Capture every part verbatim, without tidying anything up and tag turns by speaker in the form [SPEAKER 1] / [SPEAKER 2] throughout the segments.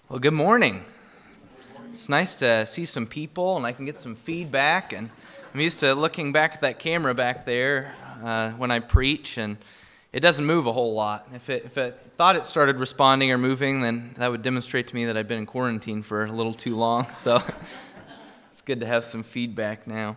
[SPEAKER 1] Well, good morning. It's nice to see some people and I can get some feedback. And I'm used to looking back at that camera back there uh, when I preach, and it doesn't move a whole lot. If it, if it thought it started responding or moving, then that would demonstrate to me that I've been in quarantine for a little too long. So it's good to have some feedback now.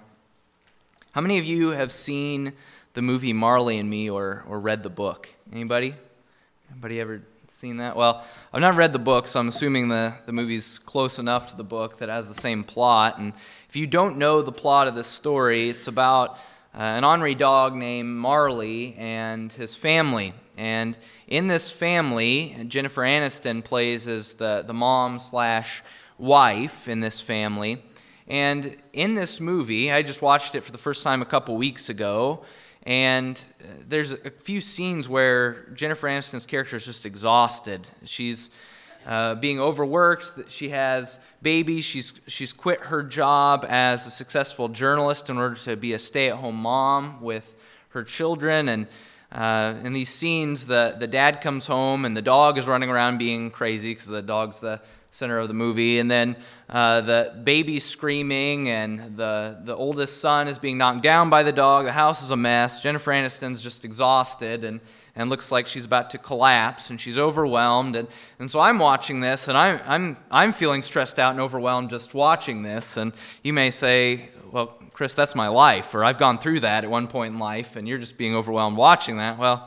[SPEAKER 1] How many of you have seen the movie Marley and Me or, or read the book? Anybody? Anybody ever seen that? Well, I've not read the book, so I'm assuming the, the movie's close enough to the book that it has the same plot. And if you don't know the plot of this story, it's about uh, an ornery dog named Marley and his family. And in this family, Jennifer Aniston plays as the, the mom slash wife in this family. And in this movie, I just watched it for the first time a couple weeks ago, and there's a few scenes where Jennifer Aniston's character is just exhausted. She's uh, being overworked. She has babies. She's she's quit her job as a successful journalist in order to be a stay-at-home mom with her children. And uh, in these scenes, the, the dad comes home, and the dog is running around being crazy because the dog's the center of the movie, and then uh, the baby's screaming, and the, the oldest son is being knocked down by the dog. The house is a mess. Jennifer Aniston's just exhausted and, and looks like she's about to collapse, and she's overwhelmed. And, and so I'm watching this, and I'm, I'm, I'm feeling stressed out and overwhelmed just watching this. And you may say, well, Chris, that's my life, or I've gone through that at one point in life, and you're just being overwhelmed watching that. Well,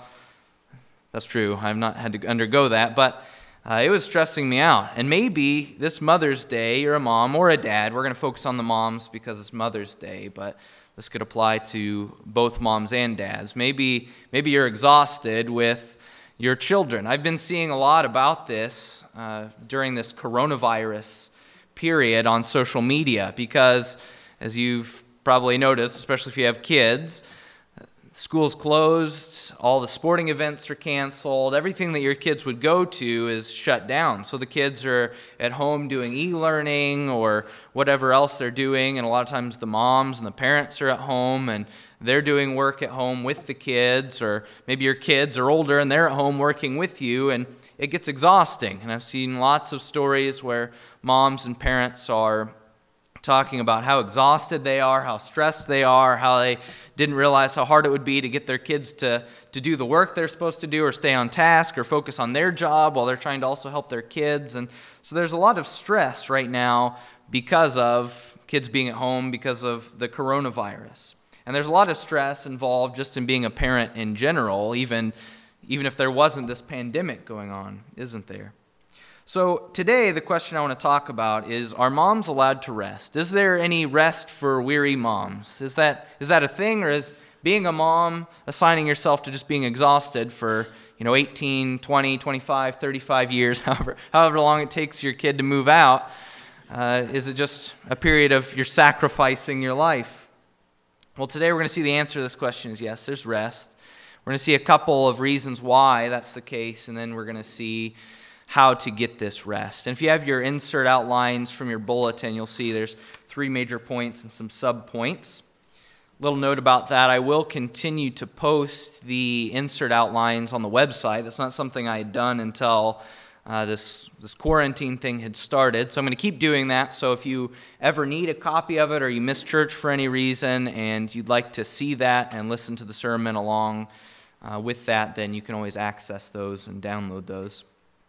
[SPEAKER 1] that's true. I've not had to undergo that, but Uh, it was stressing me out. And maybe this Mother's Day, you're a mom or a dad. We're going to focus on the moms because it's Mother's Day, but this could apply to both moms and dads. Maybe, maybe you're exhausted with your children. I've been seeing a lot about this uh, during this coronavirus period on social media because, as you've probably noticed, especially if you have kids, school's closed, all the sporting events are canceled, everything that your kids would go to is shut down. So the kids are at home doing e-learning or whatever else they're doing, and a lot of times the moms and the parents are at home and they're doing work at home with the kids, or maybe your kids are older and they're at home working with you, and it gets exhausting. And I've seen lots of stories where moms and parents are talking about how exhausted they are, how stressed they are, how they didn't realize how hard it would be to get their kids to, to do the work they're supposed to do or stay on task or focus on their job while they're trying to also help their kids. And so there's a lot of stress right now because of kids being at home, because of the coronavirus. And there's a lot of stress involved just in being a parent in general, even, even if there wasn't this pandemic going on, isn't there? So today, the question I want to talk about is, are moms allowed to rest? Is there any rest for weary moms? Is that is that a thing, or is being a mom assigning yourself to just being exhausted for, you know, eighteen, twenty, twenty-five, thirty-five years, however, however long it takes your kid to move out? Uh, is it just a period of you're sacrificing your life? Well, today we're going to see the answer to this question is yes, there's rest. We're going to see a couple of reasons why that's the case, and then we're going to see how to get this rest. And if you have your insert outlines from your bulletin, you'll see there's three major points and some sub-points. Little note about that, I will continue to post the insert outlines on the website. That's not something I had done until uh, this, this quarantine thing had started. So I'm going to keep doing that. So if you ever need a copy of it or you miss church for any reason and you'd like to see that and listen to the sermon along uh, with that, then you can always access those and download those.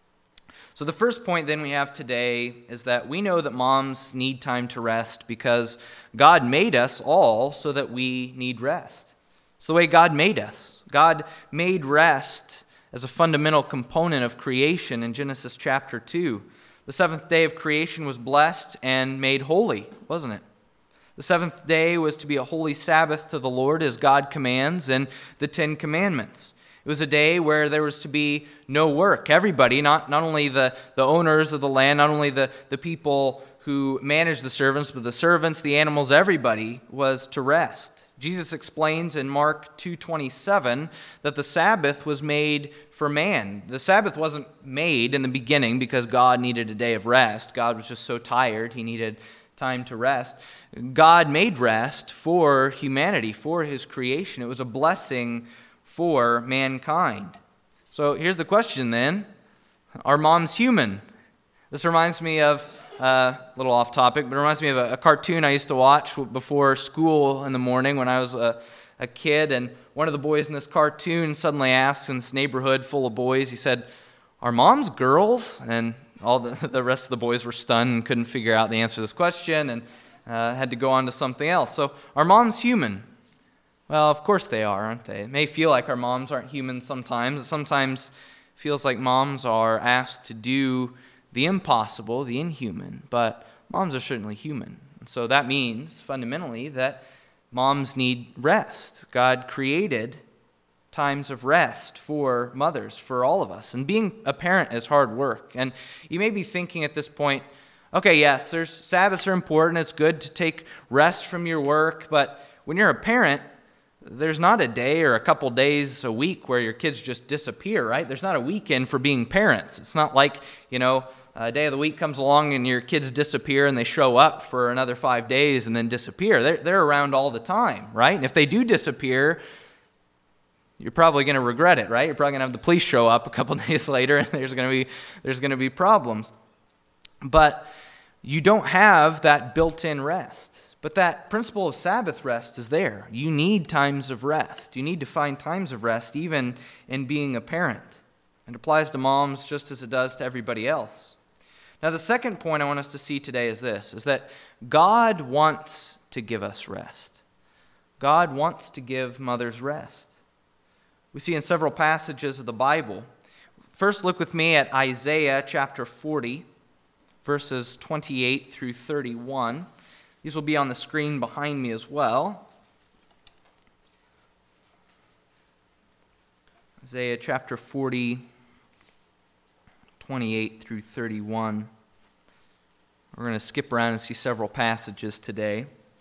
[SPEAKER 1] So the first point then we have today is that we know that moms need time to rest because God made us all so that we need rest. It's the way God made us. God made rest as a fundamental component of creation in Genesis chapter two. The seventh day of creation was blessed and made holy, wasn't it? The seventh day was to be a holy Sabbath to the Lord as God commands in the Ten Commandments. It was a day where there was to be no work. Everybody, not, not only the, the owners of the land, not only the, the people who managed the servants, but the servants, the animals, everybody was to rest. Jesus explains in Mark two twenty-seven that the Sabbath was made for man. The Sabbath wasn't made in the beginning because God needed a day of rest. God was just so tired, he needed time to rest. God made rest for humanity, for his creation. It was a blessing for mankind. So here's the question then. Are moms human? This reminds me of, uh, a little off topic, but it reminds me of a, a cartoon I used to watch before school in the morning when I was a, a kid. And one of the boys in this cartoon suddenly asked, in this neighborhood full of boys, he said, "Are moms girls?" And all the, the rest of the boys were stunned and couldn't figure out the answer to this question and uh, had to go on to something else. So, are moms human? Well, of course they are, aren't they? It may feel like our moms aren't human sometimes. It sometimes feels like moms are asked to do the impossible, the inhuman, but moms are certainly human. And so that means, fundamentally, that moms need rest. God created times of rest for mothers, for all of us. And being a parent is hard work. And you may be thinking at this point, okay, yes, there's Sabbaths are important. It's good to take rest from your work. But when you're a parent, there's not a day or a couple days a week where your kids just disappear, right? There's not a weekend for being parents. It's not like, you know, a day of the week comes along and your kids disappear and they show up for another five days and then disappear. They're, they're around all the time, right? And if they do disappear, you're probably going to regret it, right? You're probably going to have the police show up a couple days later and there's going to be there's going to be problems. But you don't have that built-in rest. But that principle of Sabbath rest is there. You need times of rest. You need to find times of rest even in being a parent. It applies to moms just as it does to everybody else. Now, the second point I want us to see today is this, is that God wants to give us rest. God wants to give mothers rest. We see in several passages of the Bible. First, look with me at Isaiah chapter forty, verses twenty-eight through thirty-one. These will be on the screen behind me as well. Isaiah chapter forty, twenty-eight through thirty-one. We're going to skip around and see several passages today.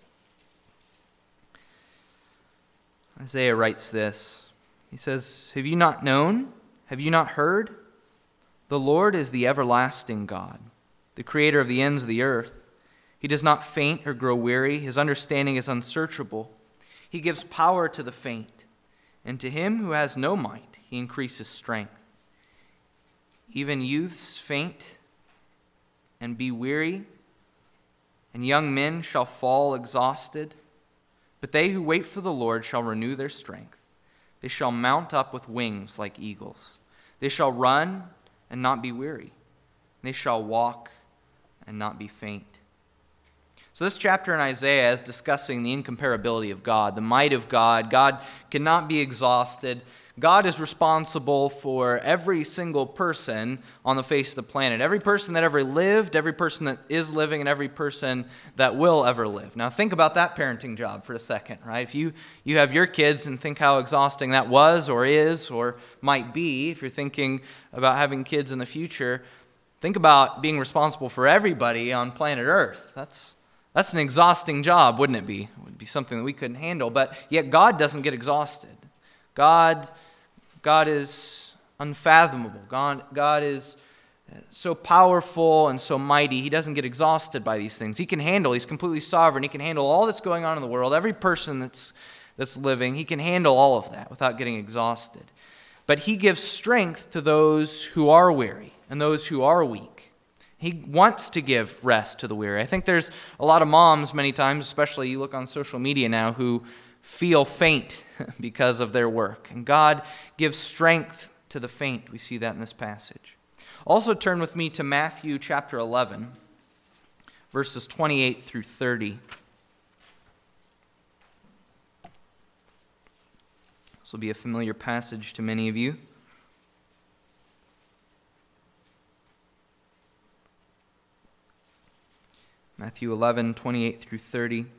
[SPEAKER 1] Isaiah writes this. He says, "Have you not known? Have you not heard? The Lord is the everlasting God, the creator of the ends of the earth. He does not faint or grow weary. His understanding is unsearchable. He gives power to the faint, and to him who has no might, he increases strength. Even youths faint and be weary, and young men shall fall exhausted. But they who wait for the Lord shall renew their strength. They shall mount up with wings like eagles. They shall run and not be weary. They shall walk and not be faint." So this chapter in Isaiah is discussing the incomparability of God, the might of God. God cannot be exhausted. God is responsible for every single person on the face of the planet. Every person that ever lived, every person that is living, and every person that will ever live. Now think about that parenting job for a second, right? If you, you have your kids and think how exhausting that was or is or might be, if you're thinking about having kids in the future, think about being responsible for everybody on planet Earth. That's That's an exhausting job, wouldn't it be? It would be something that we couldn't handle, but yet God doesn't get exhausted. God, God is unfathomable. God, God is so powerful and so mighty. He doesn't get exhausted by these things. He can handle, he's completely sovereign. He can handle all that's going on in the world, every person that's, that's living. He can handle all of that without getting exhausted. But he gives strength to those who are weary and those who are weak. He wants to give rest to the weary. I think there's a lot of moms many times, especially you look on social media now, who feel faint because of their work. And God gives strength to the faint. We see that in this passage. Also turn with me to Matthew chapter eleven, verses twenty-eight through thirty. This will be a familiar passage to many of you. Matthew eleven, twenty-eight through thirty. It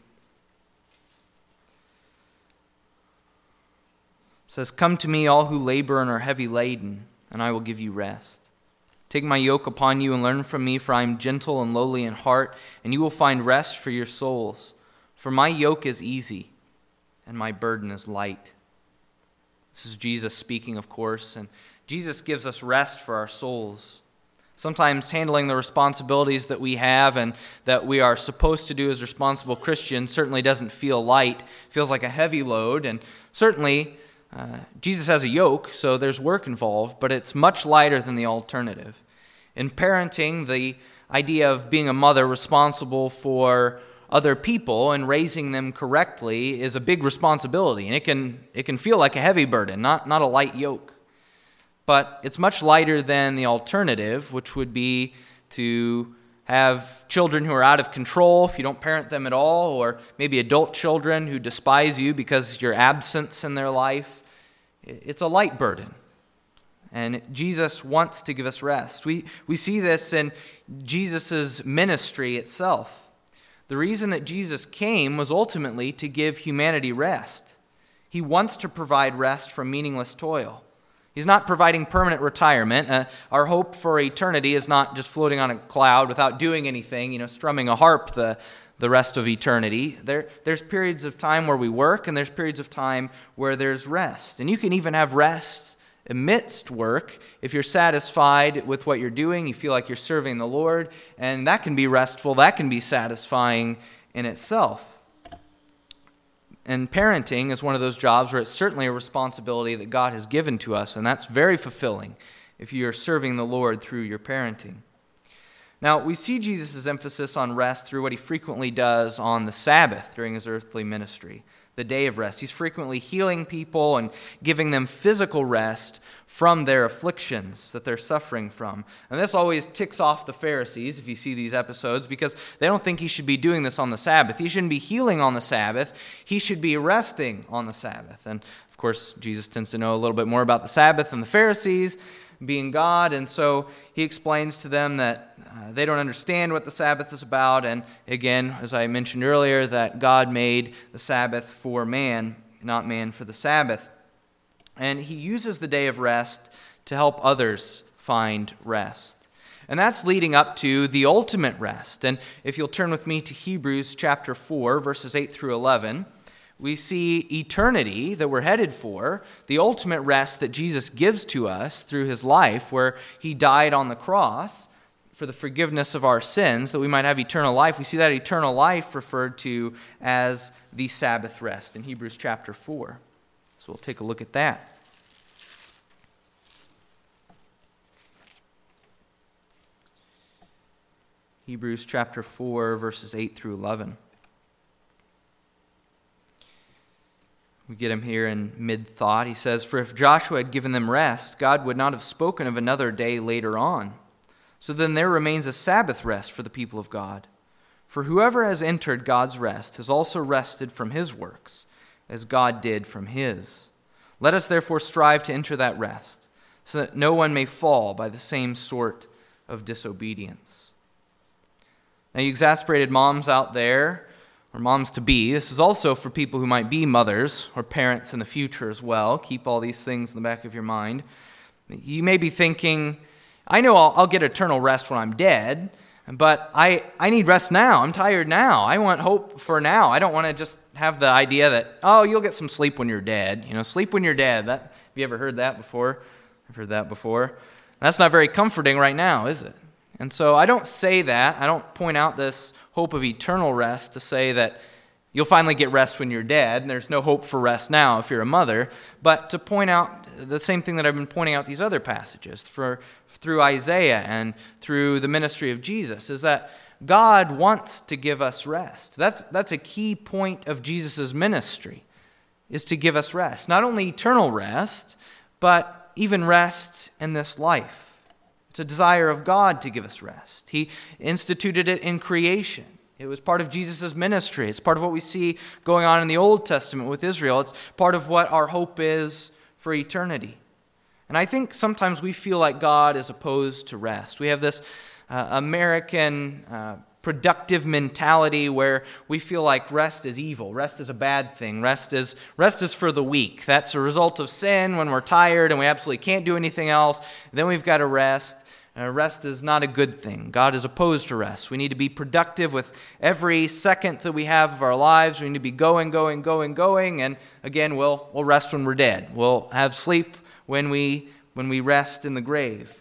[SPEAKER 1] says, "Come to me, all who labor and are heavy laden, and I will give you rest. Take my yoke upon you and learn from me, for I am gentle and lowly in heart, and you will find rest for your souls. For my yoke is easy, and my burden is light." This is Jesus speaking, of course, and Jesus gives us rest for our souls. Sometimes handling the responsibilities that we have and that we are supposed to do as responsible Christians certainly doesn't feel light. It feels like a heavy load. And certainly, uh, Jesus has a yoke, so there's work involved, but it's much lighter than the alternative. In parenting, the idea of being a mother responsible for other people and raising them correctly is a big responsibility, and it can it can feel like a heavy burden, not, not a light yoke. But it's much lighter than the alternative, which would be to have children who are out of control if you don't parent them at all, or maybe adult children who despise you because of your absence in their life. It's a light burden. And Jesus wants to give us rest. We, we see this in Jesus' ministry itself. The reason that Jesus came was ultimately to give humanity rest. He wants to provide rest from meaningless toil. He's not providing permanent retirement. Uh, our hope for eternity is not just floating on a cloud without doing anything, you know, strumming a harp the, the rest of eternity. There, there's periods of time where we work, and there's periods of time where there's rest. And you can even have rest amidst work if you're satisfied with what you're doing, you feel like you're serving the Lord, and that can be restful, that can be satisfying in itself. And parenting is one of those jobs where it's certainly a responsibility that God has given to us, and that's very fulfilling if you're serving the Lord through your parenting. Now, we see Jesus' emphasis on rest through what he frequently does on the Sabbath during his earthly ministry, the day of rest. He's frequently healing people and giving them physical rest from their afflictions that they're suffering from. And this always ticks off the Pharisees, if you see these episodes, because they don't think he should be doing this on the Sabbath. He shouldn't be healing on the Sabbath. He should be resting on the Sabbath. And, of course, Jesus tends to know a little bit more about the Sabbath than the Pharisees, being God, and so he explains to them that uh, they don't understand what the Sabbath is about, and again, as I mentioned earlier, that God made the Sabbath for man, not man for the Sabbath. And he uses the day of rest to help others find rest. And that's leading up to the ultimate rest. And if you'll turn with me to Hebrews chapter four, verses eight through eleven, we see eternity that we're headed for, the ultimate rest that Jesus gives to us through his life, where he died on the cross for the forgiveness of our sins, that we might have eternal life. We see that eternal life referred to as the Sabbath rest in Hebrews chapter four. So we'll take a look at that. Hebrews chapter four, verses eight through eleven. We get him here in mid-thought. He says, "For if Joshua had given them rest, God would not have spoken of another day later on. So then there remains a Sabbath rest for the people of God. For whoever has entered God's rest has also rested from his works, as God did from his. Let us therefore strive to enter that rest, so that no one may fall by the same sort of disobedience." Now, you exasperated moms out there, or moms-to-be, this is also for people who might be mothers or parents in the future as well. Keep all these things in the back of your mind. You may be thinking, I know I'll, I'll get eternal rest when I'm dead, but I, I need rest now. I'm tired now. I want hope for now. I don't want to just have the idea that, oh, you'll get some sleep when you're dead. You know, sleep when you're dead. That, have you ever heard that before? I've heard that before. That's not very comforting right now, is it? And so I don't say that. I don't point out this hope of eternal rest to say that you'll finally get rest when you're dead, and there's no hope for rest now if you're a mother, but to point out the same thing that I've been pointing out these other passages for, through Isaiah and through the ministry of Jesus, is that God wants to give us rest. That's, that's a key point of Jesus' ministry, is to give us rest. Not only eternal rest, but even rest in this life. It's a desire of God to give us rest. He instituted it in creation. It was part of Jesus' ministry. It's part of what we see going on in the Old Testament with Israel. It's part of what our hope is for eternity. And I think sometimes we feel like God is opposed to rest. We have this uh, American uh, productive mentality where we feel like rest is evil. Rest is a bad thing. Rest is, rest is for the weak. That's a result of sin when we're tired and we absolutely can't do anything else. Then we've got to rest. Uh, rest is not a good thing. God is opposed to rest. We need to be productive with every second that we have of our lives. We need to be going, going, going, going. And again, we'll we'll rest when we're dead. We'll have sleep when we when we rest in the grave.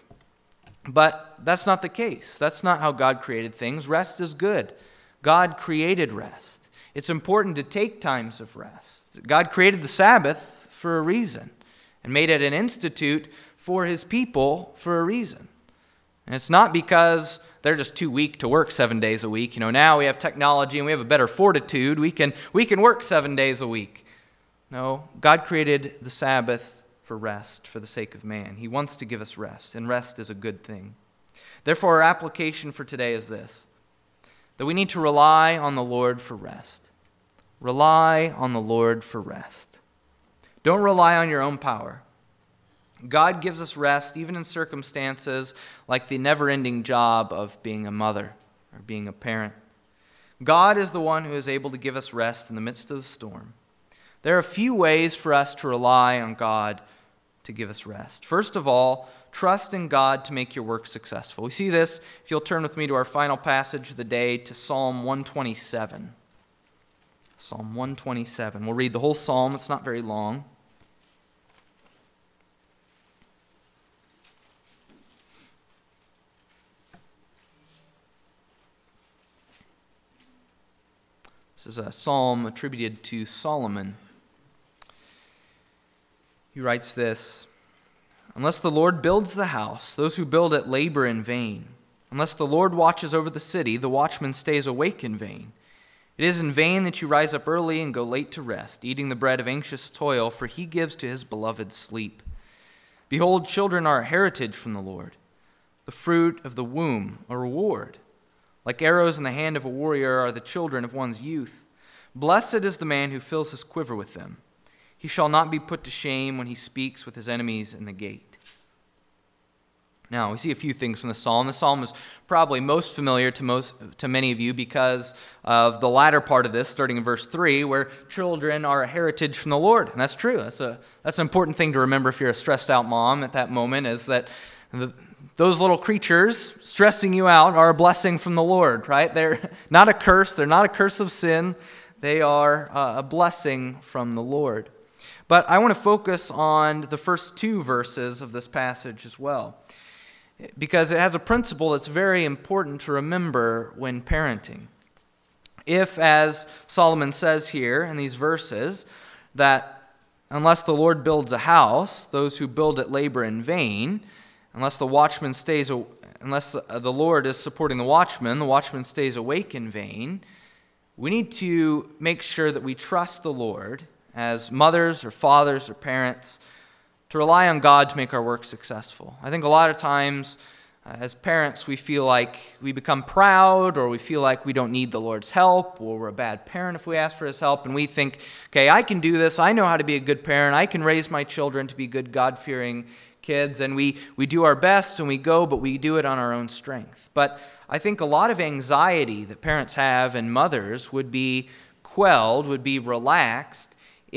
[SPEAKER 1] But that's not the case. That's not how God created things. Rest is good. God created rest. It's important to take times of rest. God created the Sabbath for a reason and made it an institute for his people for a reason. And it's not because they're just too weak to work seven days a week. You know, now we have technology and we have a better fortitude. We can, we can work seven days a week. No, God created the Sabbath for rest, for the sake of man. He wants to give us rest, and rest is a good thing. Therefore, our application for today is this, that we need to rely on the Lord for rest. Rely on the Lord for rest. Don't rely on your own power. God gives us rest even in circumstances like the never-ending job of being a mother or being a parent. God is the one who is able to give us rest in the midst of the storm. There are a few ways for us to rely on God to give us rest. First of all, trust in God to make your work successful. We see this, if you'll turn with me to our final passage of the day, to Psalm one twenty-seven. Psalm one twenty-seven. We'll read the whole psalm. It's not very long. This is a psalm attributed to Solomon. He writes this, "Unless the Lord builds the house, those who build it labor in vain. Unless the Lord watches over the city, the watchman stays awake in vain. It is in vain that you rise up early and go late to rest, eating the bread of anxious toil, for he gives to his beloved sleep. Behold, children are a heritage from the Lord, the fruit of the womb a reward. Like arrows in the hand of a warrior are the children of one's youth. Blessed is the man who fills his quiver with them. He shall not be put to shame when he speaks with his enemies in the gate." Now, we see a few things from the psalm. The psalm is probably most familiar to most to many of you because of the latter part of this, starting in verse three, where children are a heritage from the Lord. And that's true. That's a that's an important thing to remember if you're a stressed out mom at that moment, is that the, those little creatures stressing you out are a blessing from the Lord, right? They're not a curse. They're not a curse of sin. They are a blessing from the Lord. But I want to focus on the first two verses of this passage as well, because it has a principle that's very important to remember when parenting. If, as Solomon says here in these verses, that unless the Lord builds a house, those who build it labor in vain, unless the watchman stays, unless the Lord is supporting the watchman, the watchman stays awake in vain, we need to make sure that we trust the Lord as mothers or fathers or parents to rely on God to make our work successful. I think a lot of times uh, as parents we feel like we become proud, or we feel like we don't need the Lord's help, or we're a bad parent if we ask for his help, and we think, okay, I can do this, I know how to be a good parent, I can raise my children to be good God-fearing kids, and we, we do our best and we go, but we do it on our own strength. But I think a lot of anxiety that parents have and mothers would be quelled, would be relaxed,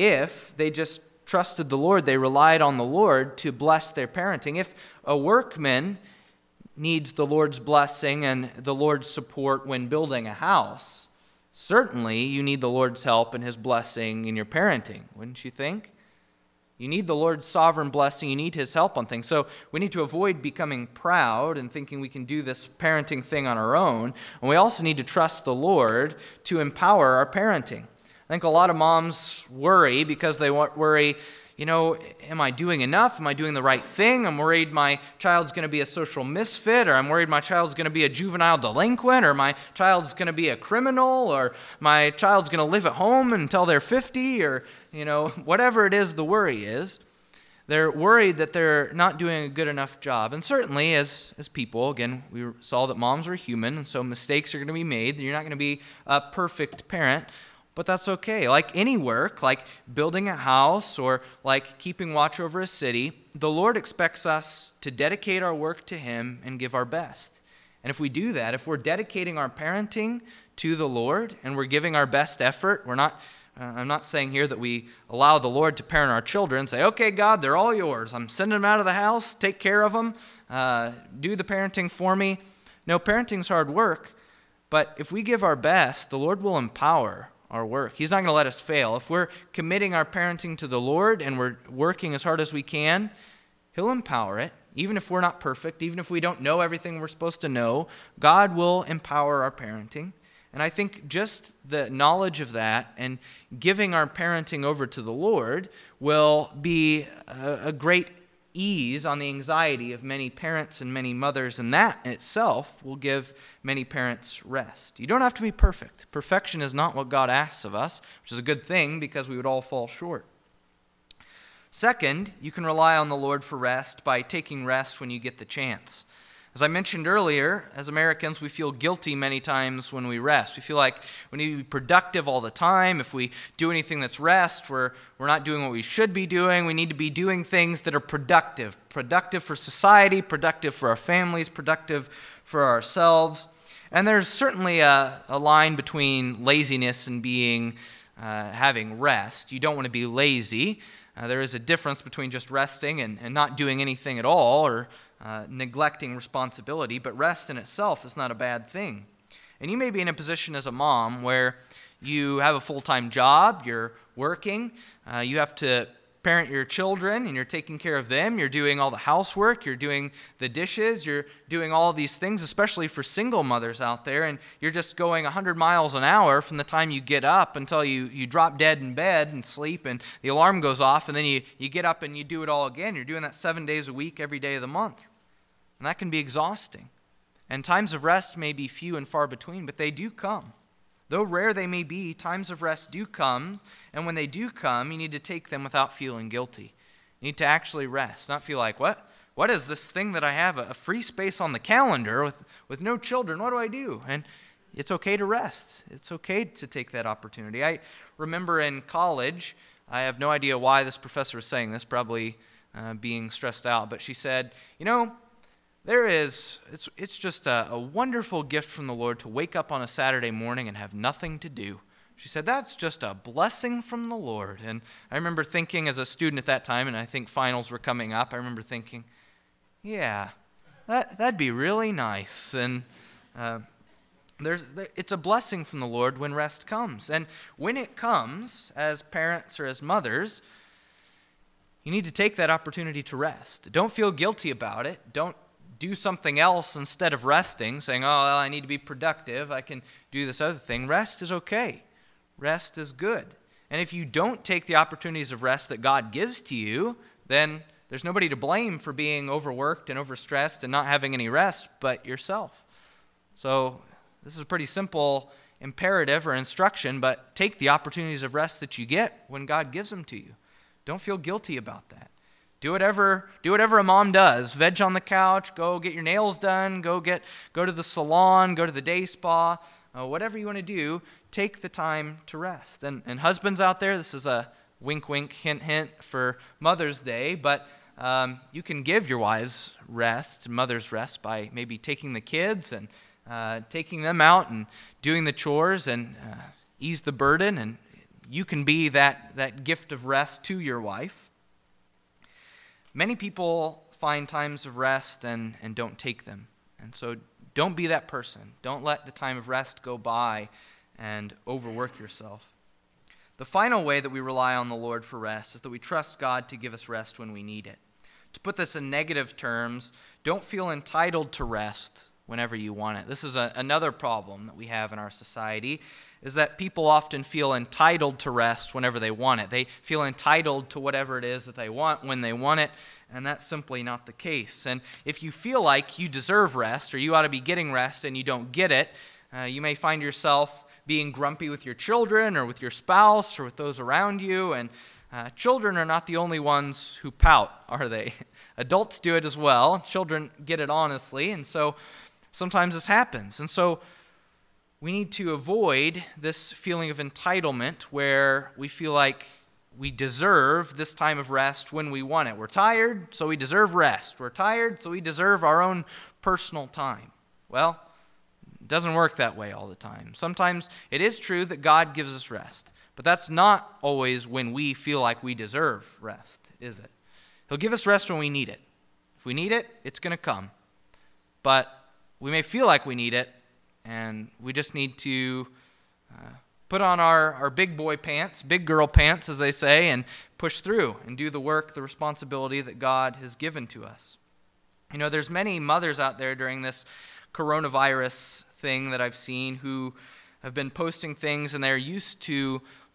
[SPEAKER 1] if they just trusted the Lord, they relied on the Lord to bless their parenting. If a workman needs the Lord's blessing and the Lord's support when building a house, certainly you need the Lord's help and his blessing in your parenting, wouldn't you think? You need the Lord's sovereign blessing. You need his help on things. So we need to avoid becoming proud and thinking we can do this parenting thing on our own. And we also need to trust the Lord to empower our parenting. I think a lot of moms worry because they worry, you know, am I doing enough? Am I doing the right thing? I'm worried my child's going to be a social misfit, or I'm worried my child's going to be a juvenile delinquent, or my child's going to be a criminal, or my child's going to live at home until they're fifty, or, you know, whatever it is the worry is. They're worried that they're not doing a good enough job. And certainly as, as people, again, we saw that moms are human, and so mistakes are going to be made. You're not going to be a perfect parent. But that's okay. Like any work, like building a house or like keeping watch over a city, the Lord expects us to dedicate our work to him and give our best. And if we do that, if we're dedicating our parenting to the Lord and we're giving our best effort, we're not, uh, I'm not saying here that we allow the Lord to parent our children, say, okay, God, they're all yours. I'm sending them out of the house, take care of them, uh, do the parenting for me. No, parenting's hard work, but if we give our best, the Lord will empower our work. He's not going to let us fail. If we're committing our parenting to the Lord and we're working as hard as we can, he'll empower it. Even if we're not perfect, even if we don't know everything we're supposed to know, God will empower our parenting. And I think just the knowledge of that and giving our parenting over to the Lord will be a, a great ease on the anxiety of many parents and many mothers, and that in itself will give many parents rest. You don't have to be perfect. Perfection is not what God asks of us, which is a good thing because we would all fall short. Second, you can rely on the Lord for rest by taking rest when you get the chance. As I mentioned earlier, as Americans, we feel guilty many times when we rest. We feel like we need to be productive all the time. If we do anything that's rest, we're, we're not doing what we should be doing. We need to be doing things that are productive. Productive for society, productive for our families, productive for ourselves. And there's certainly a, a line between laziness and being uh, having rest. You don't want to be lazy. Uh, there is a difference between just resting and, and not doing anything at all, or Uh, neglecting responsibility, but rest in itself is not a bad thing. And you may be in a position as a mom where you have a full-time job, you're working, uh, you have to parent your children, and you're taking care of them, you're doing all the housework, you're doing the dishes, you're doing all these things, especially for single mothers out there, and you're just going one hundred miles an hour from the time you get up until you, you drop dead in bed and sleep, and the alarm goes off, and then you, you get up and you do it all again. You're doing that seven days a week, every day of the month. And that can be exhausting. And times of rest may be few and far between, but they do come. Though rare they may be, times of rest do come, and when they do come, you need to take them without feeling guilty. You need to actually rest, not feel like, what? What is this thing that I have, a free space on the calendar with, with no children? What do I do? And it's okay to rest. It's okay to take that opportunity. I remember in college, I have no idea why this professor was saying this, probably uh, being stressed out, but she said, you know, There is, it's, it's just a, a wonderful gift from the Lord to wake up on a Saturday morning and have nothing to do. She said, that's just a blessing from the Lord. And I remember thinking as a student at that time, and I think finals were coming up, I remember thinking, yeah, that, that'd be really nice. And uh, there's, it's a blessing from the Lord when rest comes. And when it comes, as parents or as mothers, you need to take that opportunity to rest. Don't feel guilty about it. Don't do something else instead of resting, saying, oh, well, I need to be productive, I can do this other thing. Rest is okay. Rest is good. And if you don't take the opportunities of rest that God gives to you, then there's nobody to blame for being overworked and overstressed and not having any rest but yourself. So this is a pretty simple imperative or instruction, but take the opportunities of rest that you get when God gives them to you. Don't feel guilty about that. Do whatever, do whatever a mom does. Veg on the couch, go get your nails done, go get, go to the salon, go to the day spa, uh, whatever you want to do, take the time to rest. And, and husbands out there, this is a wink, wink, hint, hint for Mother's Day, but um, you can give your wives rest, mother's rest, by maybe taking the kids and uh, taking them out and doing the chores and uh, ease the burden, and you can be that, that gift of rest to your wife. Many people find times of rest and, and don't take them. And so don't be that person. Don't let the time of rest go by and overwork yourself. The final way that we rely on the Lord for rest is that we trust God to give us rest when we need it. To put this in negative terms, don't feel entitled to rest whenever you want it. This is a, another problem that we have in our society, is that people often feel entitled to rest whenever they want it. They feel entitled to whatever it is that they want when they want it, and that's simply not the case. And if you feel like you deserve rest, or you ought to be getting rest and you don't get it, uh, you may find yourself being grumpy with your children or with your spouse or with those around you, and uh, children are not the only ones who pout, are they? Adults do it as well. Children get it honestly, and so sometimes this happens. And so we need to avoid this feeling of entitlement where we feel like we deserve this time of rest when we want it. We're tired, so we deserve rest. We're tired, so we deserve our own personal time. Well, it doesn't work that way all the time. Sometimes it is true that God gives us rest, but that's not always when we feel like we deserve rest, is it? He'll give us rest when we need it. If we need it, it's going to come. But we may feel like we need it, and we just need to uh, put on our, our big boy pants, big girl pants, as they say, and push through and do the work, the responsibility that God has given to us. You know, there's many mothers out there during this coronavirus thing that I've seen who have been posting things, and they're used to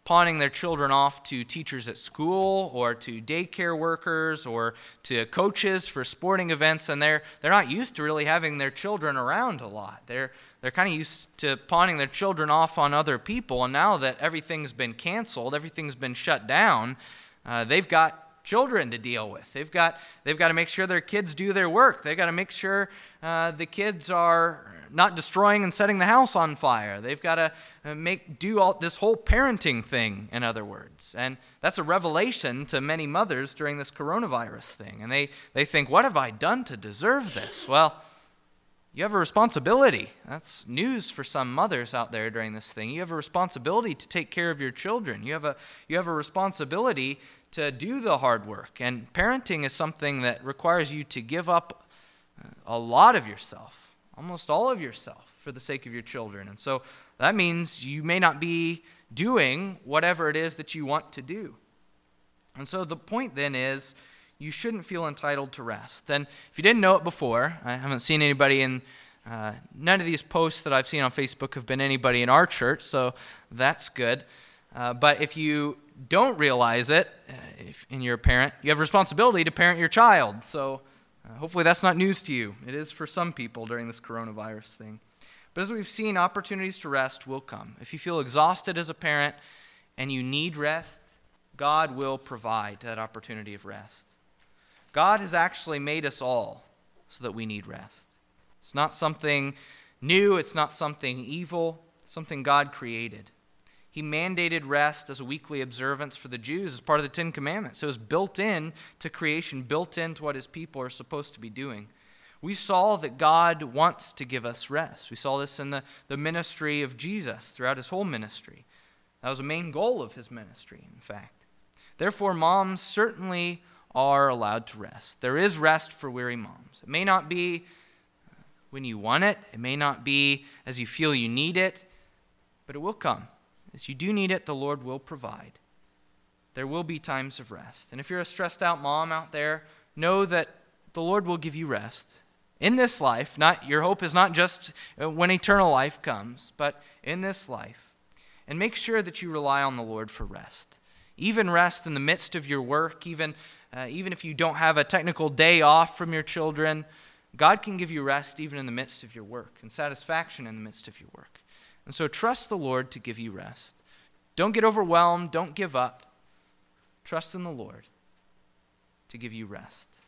[SPEAKER 1] pawning their children off to teachers at school or to daycare workers or to coaches for sporting events, and they're they're not used to really having their children around a lot. They're they're kind of used to pawning their children off on other people, and now that everything's been canceled, everything's been shut down, uh, they've got children to deal with. They've got they've got to make sure their kids do their work. They've got to make sure uh, the kids are not destroying and setting the house on fire. They've got to make do all this whole parenting thing, in other words. And that's a revelation to many mothers during this coronavirus thing. And they, they think, what have I done to deserve this? Well, you have a responsibility. That's news for some mothers out there during this thing. You have a responsibility to take care of your children. You have a you have a responsibility to do the hard work. And parenting is something that requires you to give up a lot of yourself, almost all of yourself, for the sake of your children. And so that means you may not be doing whatever it is that you want to do. And so the point then is, you shouldn't feel entitled to rest. And if you didn't know it before, I haven't seen anybody in, uh, none of these posts that I've seen on Facebook have been anybody in our church, so that's good. Uh, but if you don't realize it, uh, if, and you're a parent, you have a responsibility to parent your child. So uh, hopefully that's not news to you. It is for some people during this coronavirus thing. But as we've seen, opportunities to rest will come. If you feel exhausted as a parent and you need rest, God will provide that opportunity of rest. God has actually made us all so that we need rest. It's not something new. It's not something evil. It's something God created. He mandated rest as a weekly observance for the Jews as part of the Ten Commandments. It was built in to creation, built into what his people are supposed to be doing. We saw that God wants to give us rest. We saw this in the, the ministry of Jesus throughout his whole ministry. That was a main goal of his ministry, in fact. Therefore, moms certainly are allowed to rest. There is rest for weary moms. It may not be when you want it. It may not be as you feel you need it, but it will come. As you do need it, the Lord will provide. There will be times of rest. And if you're a stressed out mom out there, know that the Lord will give you rest. In this life, not your hope is not just when eternal life comes, but in this life. And make sure that you rely on the Lord for rest. Even rest in the midst of your work, even, uh, even if you don't have a technical day off from your children, God can give you rest even in the midst of your work and satisfaction in the midst of your work. And so trust the Lord to give you rest. Don't get overwhelmed. Don't give up. Trust in the Lord to give you rest.